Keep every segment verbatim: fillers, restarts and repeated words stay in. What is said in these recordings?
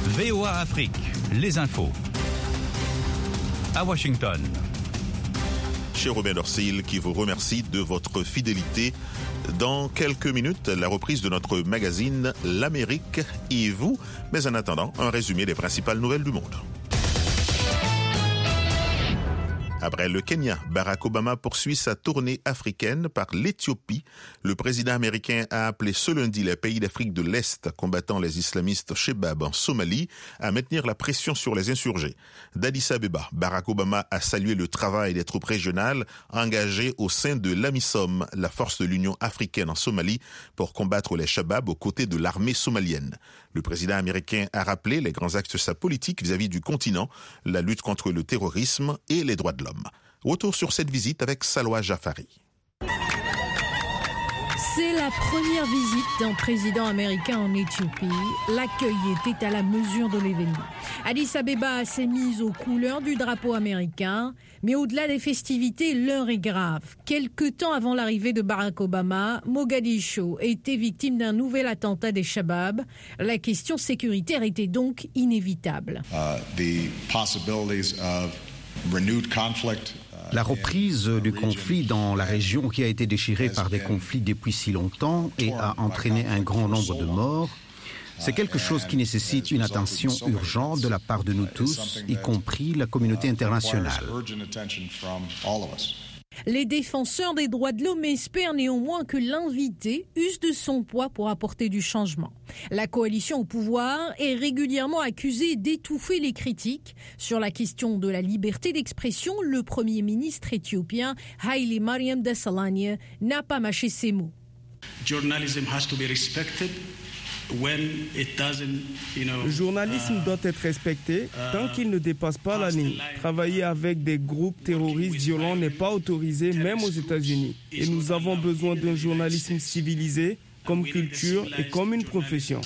V O A Afrique, les infos. À Washington. Cher Robin Dorsil qui vous remercie de votre fidélité. Dans quelques minutes, la reprise de notre magazine L'Amérique et vous. Mais en attendant, un résumé des principales nouvelles du monde. Après le Kenya, Barack Obama poursuit sa tournée africaine par l'Éthiopie. Le président américain a appelé ce lundi les pays d'Afrique de l'Est combattant les islamistes Shebab en Somalie à maintenir la pression sur les insurgés. D'Addis Abeba, Barack Obama a salué le travail des troupes régionales engagées au sein de l'AMISOM, la force de l'Union africaine en Somalie, pour combattre les Shebab aux côtés de l'armée somalienne. Le président américain a rappelé les grands axes de sa politique vis-à-vis du continent, la lutte contre le terrorisme et les droits de l'homme. Retour sur cette visite avec Salwa Jafari. C'est la première visite d'un président américain en Éthiopie. L'accueil était à la mesure de l'événement. Addis Abeba s'est mise aux couleurs du drapeau américain, mais au-delà des festivités, l'heure est grave. Quelque temps avant l'arrivée de Barack Obama, Mogadiscio était victime d'un nouvel attentat des Shabab. La question sécuritaire était donc inévitable. Uh, the possibilities of renewed conflict. La reprise du conflit dans la région qui a été déchirée par des conflits depuis si longtemps et a entraîné un grand nombre de morts, c'est quelque chose qui nécessite une attention urgente de la part de nous tous, y compris la communauté internationale. Les défenseurs des droits de l'homme espèrent néanmoins que l'invité use de son poids pour apporter du changement. La coalition au pouvoir est régulièrement accusée d'étouffer les critiques. Sur la question de la liberté d'expression, le Premier ministre éthiopien Haile Mariam Desalegn n'a pas mâché ses mots. Journalism has to be respected. Le journalisme doit être respecté tant qu'il ne dépasse pas la ligne. Travailler avec des groupes terroristes violents n'est pas autorisé, même aux États-Unis. Et nous avons besoin d'un journalisme civilisé, comme culture et comme une profession.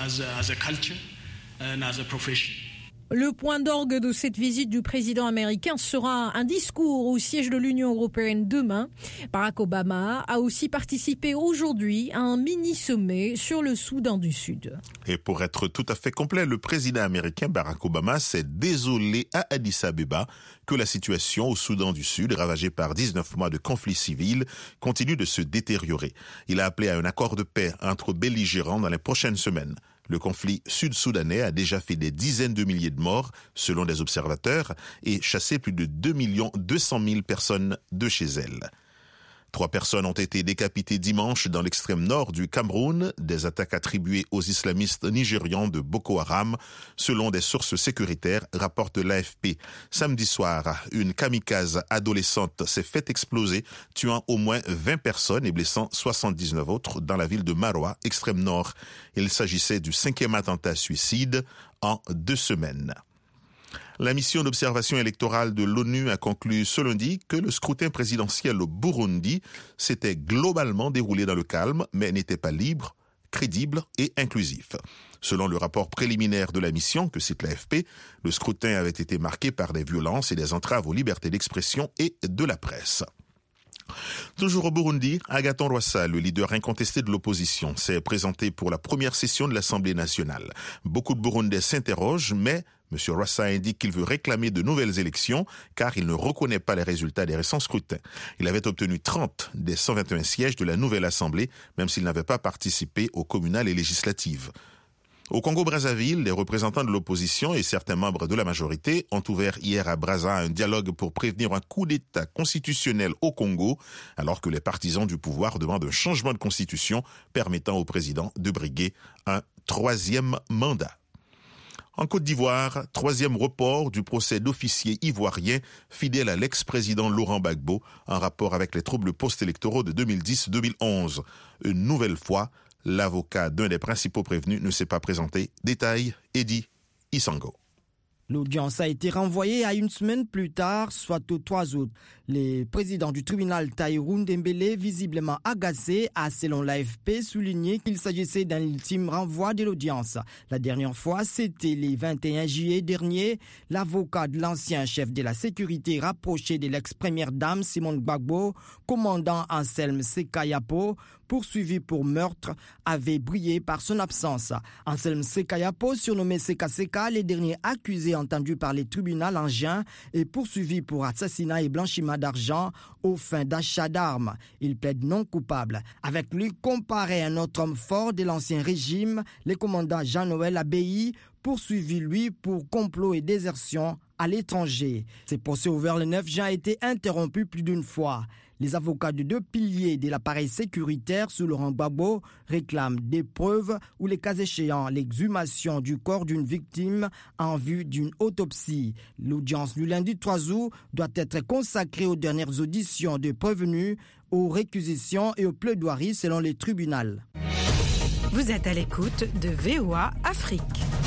Le point d'orgue de cette visite du président américain sera un discours au siège de l'Union européenne demain. Barack Obama a aussi participé aujourd'hui à un mini-sommet sur le Soudan du Sud. Et pour être tout à fait complet, le président américain Barack Obama s'est désolé à Addis Abeba que la situation au Soudan du Sud, ravagée par dix-neuf mois de conflit civil, continue de se détériorer. Il a appelé à un accord de paix entre belligérants dans les prochaines semaines. Le conflit sud-soudanais a déjà fait des dizaines de milliers de morts, selon des observateurs, et chassé plus de deux millions deux cent mille personnes de chez elles. Trois personnes ont été décapitées dimanche dans l'extrême nord du Cameroun, des attaques attribuées aux islamistes nigérians de Boko Haram, selon des sources sécuritaires, rapporte l'A F P. Samedi soir, une kamikaze adolescente s'est fait exploser, tuant au moins vingt personnes et blessant soixante-dix-neuf autres dans la ville de Maroua, extrême nord. Il s'agissait du cinquième attentat suicide en deux semaines. La mission d'observation électorale de l'ONU a conclu ce lundi que le scrutin présidentiel au Burundi s'était globalement déroulé dans le calme, mais n'était pas libre, crédible et inclusif. Selon le rapport préliminaire de la mission que cite l'A F P, le scrutin avait été marqué par des violences et des entraves aux libertés d'expression et de la presse. Toujours au Burundi, Agathon Rwasa, le leader incontesté de l'opposition, s'est présenté pour la première session de l'Assemblée nationale. Beaucoup de Burundais s'interrogent, mais M. Rwasa indique qu'il veut réclamer de nouvelles élections car il ne reconnaît pas les résultats des récents scrutins. Il avait obtenu trente des cent vingt et un sièges de la nouvelle Assemblée, même s'il n'avait pas participé aux communales et législatives. Au Congo-Brazzaville, les représentants de l'opposition et certains membres de la majorité ont ouvert hier à Brazza un dialogue pour prévenir un coup d'État constitutionnel au Congo, alors que les partisans du pouvoir demandent un changement de constitution permettant au président de briguer un troisième mandat. En Côte d'Ivoire, troisième report du procès d'officiers ivoiriens fidèles à l'ex-président Laurent Gbagbo en rapport avec les troubles post-électoraux de deux mille dix deux mille onze. Une nouvelle fois, l'avocat d'un des principaux prévenus ne s'est pas présenté. Détail, Eddie Isango. L'audience a été renvoyée à une semaine plus tard, soit au trois août. Le président du tribunal Taïroun Dembélé, visiblement agacé, a, selon l'A F P, souligné qu'il s'agissait d'un ultime renvoi de l'audience. La dernière fois, c'était le vingt et un juillet dernier. L'avocat de l'ancien chef de la sécurité rapproché de l'ex-première dame Simone Gbagbo, commandant Anselme Sekayapo, poursuivi pour meurtre, avait brillé par son absence. Anselme Sekayapo, surnommé Seka Seka, le dernier accusé entendu par les tribunaux en juin, est poursuivi pour assassinat et blanchiment d'argent aux fins d'achat d'armes. Il plaide non coupable. Avec lui comparé un autre homme fort de l'ancien régime, le commandant Jean-Noël Abbaye, poursuivi lui pour complot et désertion à l'étranger. Ce procès ouvert le neuf juin a été interrompu plus d'une fois. Les avocats de deux piliers de l'appareil sécuritaire sous Laurent Gbagbo réclament des preuves ou, les cas échéants, l'exhumation du corps d'une victime en vue d'une autopsie. L'audience du lundi trois août doit être consacrée aux dernières auditions de prévenus, aux réquisitions et aux plaidoiries selon les tribunaux. Vous êtes à l'écoute de V O A Afrique.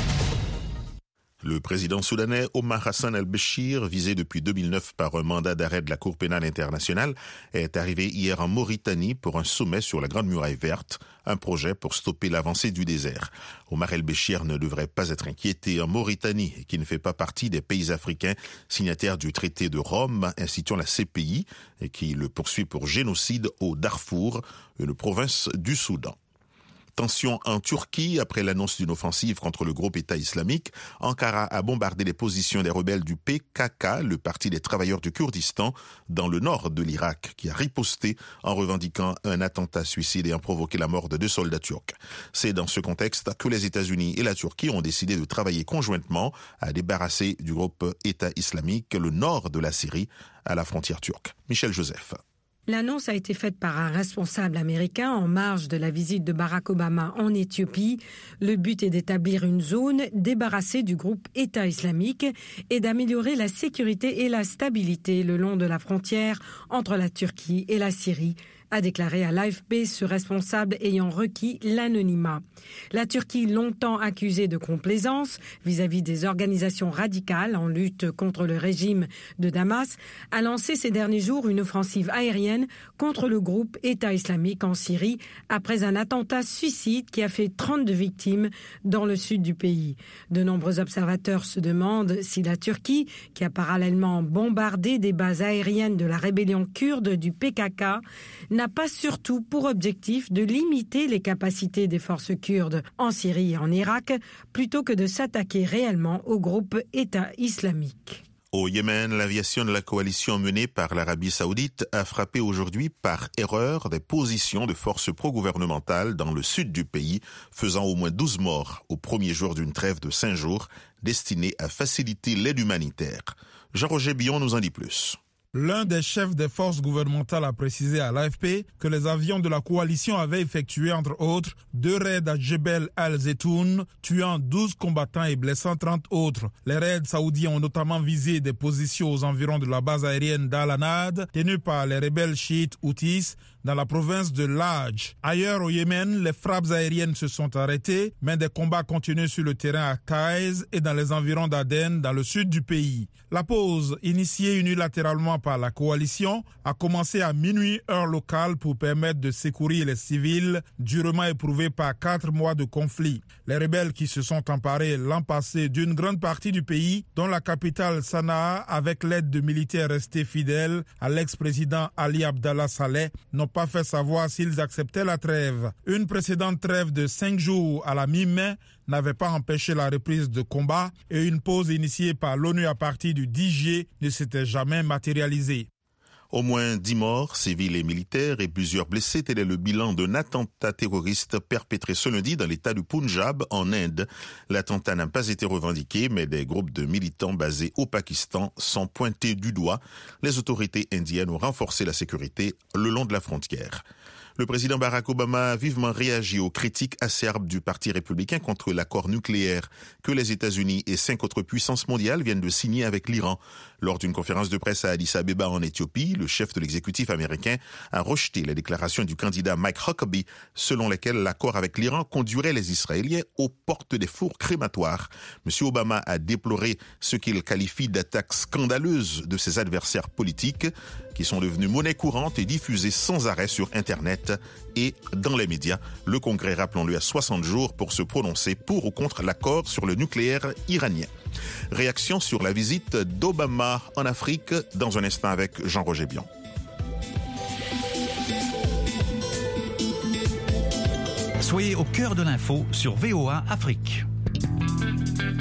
Le président soudanais Omar Hassan al-Béchir, visé depuis deux mille neuf par un mandat d'arrêt de la Cour pénale internationale, est arrivé hier en Mauritanie pour un sommet sur la Grande Muraille Verte, un projet pour stopper l'avancée du désert. Omar el-Béchir ne devrait pas être inquiété en Mauritanie, qui ne fait pas partie des pays africains signataires du traité de Rome instituant la C P I et qui le poursuit pour génocide au Darfour, une province du Soudan. Tension en Turquie après l'annonce d'une offensive contre le groupe État islamique. Ankara a bombardé les positions des rebelles du P K K, le Parti des travailleurs du Kurdistan, dans le nord de l'Irak, qui a riposté en revendiquant un attentat suicide et en provoqué la mort de deux soldats turcs. C'est dans ce contexte que les États-Unis et la Turquie ont décidé de travailler conjointement à débarrasser du groupe État islamique le nord de la Syrie à la frontière turque. Michel Joseph. L'annonce a été faite par un responsable américain en marge de la visite de Barack Obama en Éthiopie. Le but est d'établir une zone débarrassée du groupe État islamique et d'améliorer la sécurité et la stabilité le long de la frontière entre la Turquie et la Syrie, a déclaré à l'A F P ce responsable ayant requis l'anonymat. La Turquie, longtemps accusée de complaisance vis-à-vis des organisations radicales en lutte contre le régime de Damas, a lancé ces derniers jours une offensive aérienne contre le groupe État islamique en Syrie après un attentat suicide qui a fait trente-deux victimes dans le sud du pays. De nombreux observateurs se demandent si la Turquie, qui a parallèlement bombardé des bases aériennes de la rébellion kurde du P K K, n'a pas surtout pour objectif de limiter les capacités des forces kurdes en Syrie et en Irak, plutôt que de s'attaquer réellement au groupe État islamique. Au Yémen, l'aviation de la coalition menée par l'Arabie saoudite a frappé aujourd'hui par erreur des positions de forces pro-gouvernementales dans le sud du pays, faisant au moins douze morts au premier jour d'une trêve de cinq jours destinée à faciliter l'aide humanitaire. Jean-Roger Billon nous en dit plus. L'un des chefs des forces gouvernementales a précisé à l'A F P que les avions de la coalition avaient effectué, entre autres, deux raids à Jebel al-Zetoun, tuant douze combattants et blessant trente autres. Les raids saoudiens ont notamment visé des positions aux environs de la base aérienne d'Al-Anad, tenue par les rebelles chiites Houthis, dans la province de Laj. Ailleurs au Yémen, les frappes aériennes se sont arrêtées, mais des combats continuent sur le terrain à Taiz et dans les environs d'Aden, dans le sud du pays. La pause, initiée unilatéralement par la coalition, a commencé à minuit heure locale pour permettre de secourir les civils durement éprouvés par quatre mois de conflit. Les rebelles qui se sont emparés l'an passé d'une grande partie du pays, dont la capitale Sanaa, avec l'aide de militaires restés fidèles à l'ex-président Ali Abdallah Saleh, n'ont pas fait savoir s'ils acceptaient la trêve. Une précédente trêve de cinq jours à la mi-mai n'avait pas empêché la reprise de combat et une pause initiée par l'ONU à partir du dix juillet ne s'était jamais matérialisée. Au moins dix morts, civils et militaires, et plusieurs blessés, tel est le bilan d'un attentat terroriste perpétré ce lundi dans l'état du Punjab, en Inde. L'attentat n'a pas été revendiqué, mais des groupes de militants basés au Pakistan sont pointés du doigt. Les autorités indiennes ont renforcé la sécurité le long de la frontière. Le président Barack Obama a vivement réagi aux critiques acerbes du Parti républicain contre l'accord nucléaire que les États-Unis et cinq autres puissances mondiales viennent de signer avec l'Iran. Lors d'une conférence de presse à Addis Abeba en Éthiopie, le chef de l'exécutif américain a rejeté la déclaration du candidat Mike Huckabee selon laquelle l'accord avec l'Iran conduirait les Israéliens aux portes des fours crématoires. M. Obama a déploré ce qu'il qualifie d'attaques scandaleuses de ses adversaires politiques qui sont devenus monnaie courante et diffusées sans arrêt sur Internet et dans les médias. Le Congrès, rappelons-le, a soixante jours pour se prononcer pour ou contre l'accord sur le nucléaire iranien. Réaction sur la visite d'Obama en Afrique dans un instant avec Jean-Roger Bion. Soyez au cœur de l'info sur V O A Afrique.